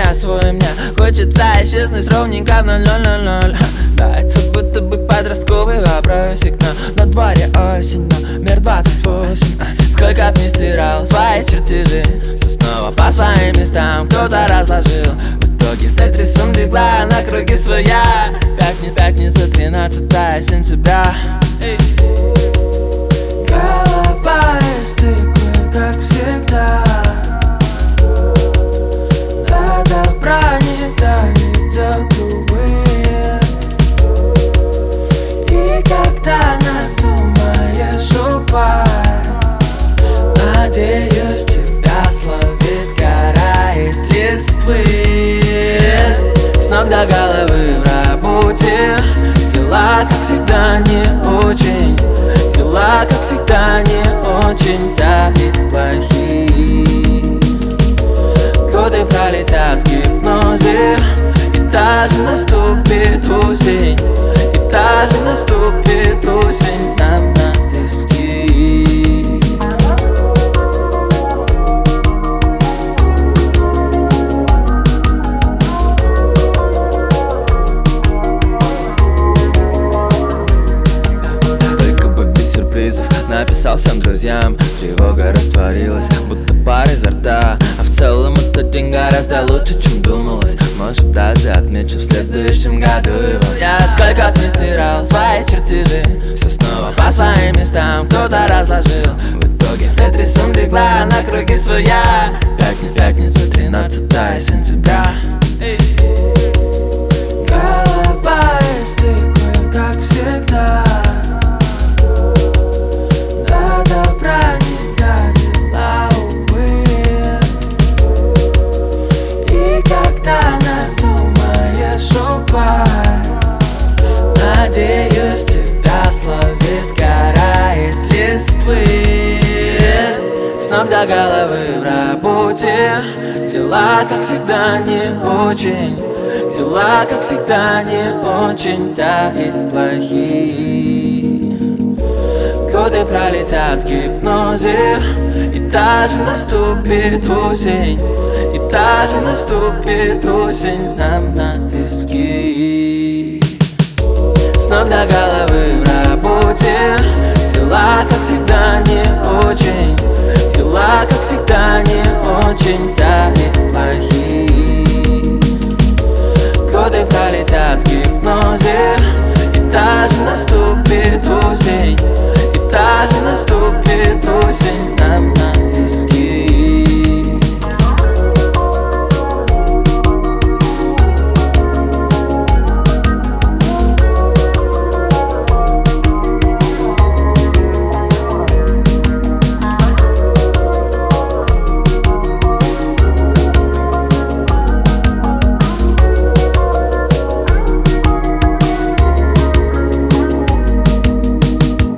меня свой, мне хочется исчезнуть ровненько в 0:00. Да, это будто бы подростковый вопросик, но на дворе осень, но мир 28. Сколько б не стирал свои чертежи, все снова по своим местам кто-то разложил. В итоге в Тетрисом легла на круги своя. Пятница, 13 сентября. Голова из тыквы, как всегда. До добра не доведет, увы. И когда надумаешь упасть, надеюсь, тебя словит гора из листвы. С ног до головы в работе, дела, как всегда, не очень. Дела, как всегда, не очень-то и плохие. Годы пролетят в гипнозе, и даже наступит осень. И даже наступит осень нам на виски. Написал всем друзьям, тревога растворилась, будто пар изо рта. А в целом этот день гораздо лучше, чем думалось. Может, даже отмечу в следующем году его. Я сколько б не стирал свои чертежи, все снова по своим местам кто-то разложил. В итоге в Тетрисом легла на круги своя. Пятница, 13 сентября. Голова из тыквы, как всегда. Надеюсь, тебя словит гора из листвы. С ног до головы в работе, дела, как всегда, не очень. Дела, как всегда, не очень-то и плохие. Годы пролетят в гипнозе, и даже наступит осень. И даже наступит осень нам на виски. С ног до головы в работе, дела, как всегда, не очень. Дела, как всегда, не очень-то и плохие.